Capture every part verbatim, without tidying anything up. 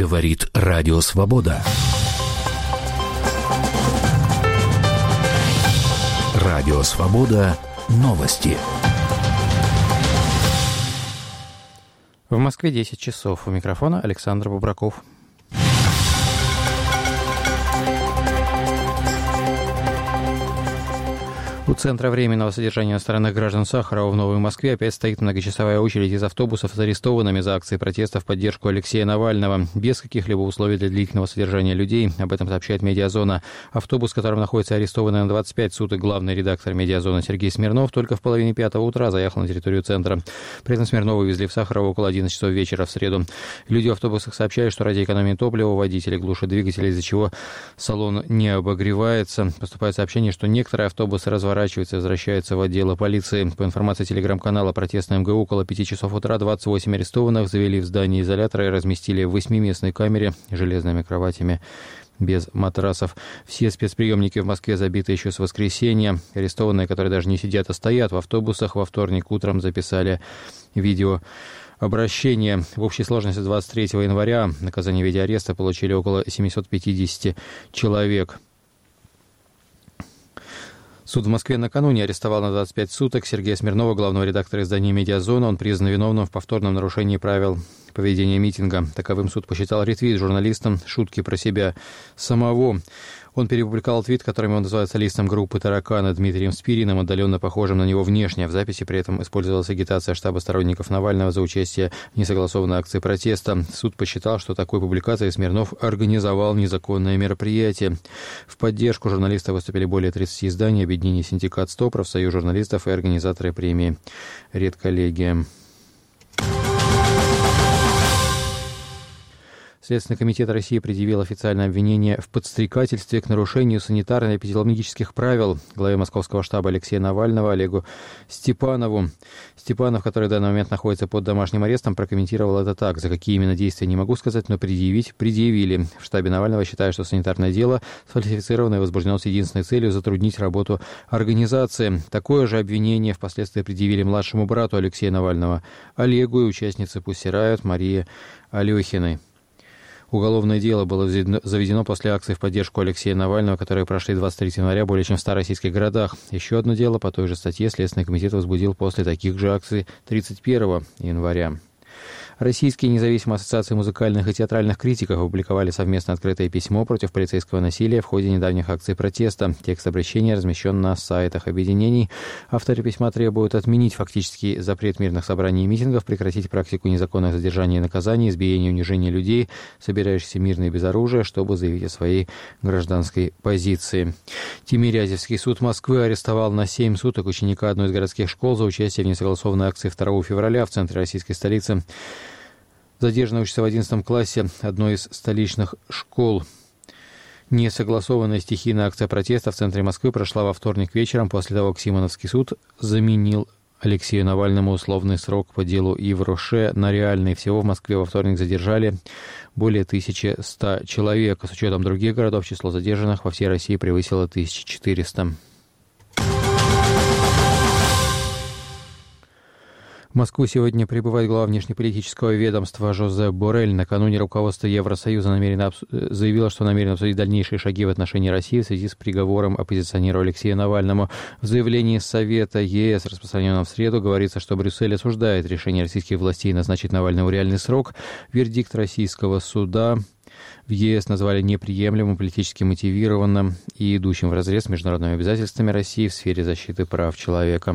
Говорит Радио Свобода. Радио Свобода. Новости. В Москве десять часов. У микрофона Александр Бубраков. У Центра временного содержания иностранных граждан Сахарова в Новой Москве опять стоит многочасовая очередь из автобусов с арестованными за акции протеста в поддержку Алексея Навального. Без каких-либо условий для длительного содержания людей. Об этом сообщает «Медиазона». Автобус, в котором находится арестованный на двадцать пять суток главный редактор «Медиазона» Сергей Смирнов, только в половине пятого утра заехал на территорию центра. При этом Смирнова везли в Сахарово около одиннадцати часов вечера в среду. Люди в автобусах сообщают, что ради экономии топлива водители глушат двигатели, из-за чего салон не обогревается. Поступает сообщение, что некоторые автобусы разворачиваются и возвращаются в отделы полиции. По информации телеграм-канала «Протестное МГУ», около пяти часов утра двадцать восемь арестованных завели в здание изолятора и разместили в восьмиместной камере с железными кроватями без матрасов. Все спецприемники в Москве забиты еще с воскресенья. Арестованные, которые даже не сидят, а стоят в автобусах, во вторник утром записали видео обращение. В общей сложности двадцать третьего января наказание в виде ареста получили около семьсот пятьдесят человек. Суд в Москве накануне арестовал на двадцать пять суток Сергея Смирнова, главного редактора издания «Медиазона». Он признан виновным в повторном нарушении правил поведения митинга. Таковым суд посчитал ретвит журналистам шутки про себя самого. Он перепубликовал твит, которым он называет солистом группы «Тараканы» Дмитрием Спириным, отдаленно похожим на него внешне. В записи при этом использовалась агитация штаба сторонников Навального за участие в несогласованной акции протеста. Суд посчитал, что такой публикацией Смирнов организовал незаконное мероприятие. В поддержку журналиста выступили более тридцати изданий, объединение «Синдикат сто», профсоюз журналистов и организаторы премии «Редколлегия». Следственный комитет России предъявил официальное обвинение в подстрекательстве к нарушению санитарно-эпидемиологических правил главе московского штаба Алексея Навального Олегу Степанову. Степанов, который в данный момент находится под домашним арестом, прокомментировал это так: «За какие именно действия не могу сказать, но предъявить предъявили. В штабе Навального считают, что санитарное дело сфальсифицировано и возбуждено с единственной целью затруднить работу организации». Такое же обвинение впоследствии предъявили младшему брату Алексея Навального Олегу и участнице «Пусть Райот» Марии Алехиной. Уголовное дело было заведено после акции в поддержку Алексея Навального, которые прошли двадцать третьего января более чем в ста российских городах. Еще одно дело по той же статье Следственный комитет возбудил после таких же акций тридцать первого января. Российские независимые ассоциации музыкальных и театральных критиков опубликовали совместно открытое письмо против полицейского насилия в ходе недавних акций протеста. Текст обращения размещен на сайтах объединений. Авторы письма требуют отменить фактический запрет мирных собраний и митингов, прекратить практику незаконных задержаний и наказаний, избиения и унижения людей, собирающихся мирно и без оружия, чтобы заявить о своей гражданской позиции. Тимирязевский суд Москвы арестовал на семь суток ученика одной из городских школ за участие в несогласованной акции второго февраля в центре российской столицы. Задержанный учится в одиннадцатом классе одной из столичных школ. Несогласованная стихийная акция протеста в центре Москвы прошла во вторник вечером после того, как Симоновский суд заменил Алексею Навальному условный срок по делу Ив Роше на реальный. Всего в Москве во вторник задержали более тысячи ста человек. С учетом других городов число задержанных во всей России превысило тысячу четыреста. В Москву сегодня прибывает глава внешнеполитического ведомства Жозе Боррель. Накануне руководство Евросоюза намерено обс... заявило, что намерено обсудить дальнейшие шаги в отношении России в связи с приговором оппозиционеру Алексею Навальному. В заявлении Совета ЕС, распространенном в среду, говорится, что Брюссель осуждает решение российских властей назначить Навальному реальный срок. Вердикт российского суда в ЕС назвали неприемлемым, политически мотивированным и идущим вразрез с международными обязательствами России в сфере защиты прав человека.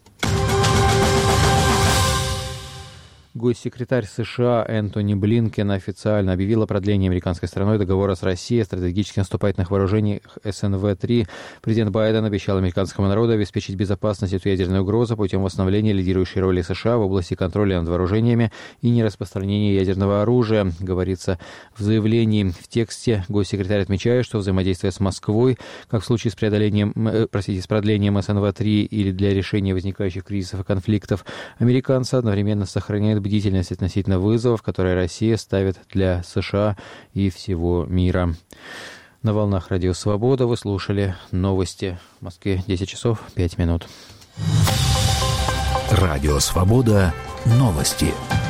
Госсекретарь США Энтони Блинкен официально объявил о продлении американской стороной договора с Россией о стратегически наступательных вооружениях эс эн вэ три. Президент Байден обещал американскому народу обеспечить безопасность от ядерной угрозы путем восстановления лидирующей роли США в области контроля над вооружениями и нераспространения ядерного оружия, говорится в заявлении. В тексте госсекретарь отмечает, что взаимодействие с Москвой, как в случае с преодолением, э, простите, с продлением эс эн вэ три или для решения возникающих кризисов и конфликтов, американцы одновременно сохраняют бдительность относительно вызовов, которые Россия ставит для США и всего мира. На волнах Радио Свобода вы слушали новости. В Москве десять часов пять минут. Радио Свобода. Новости.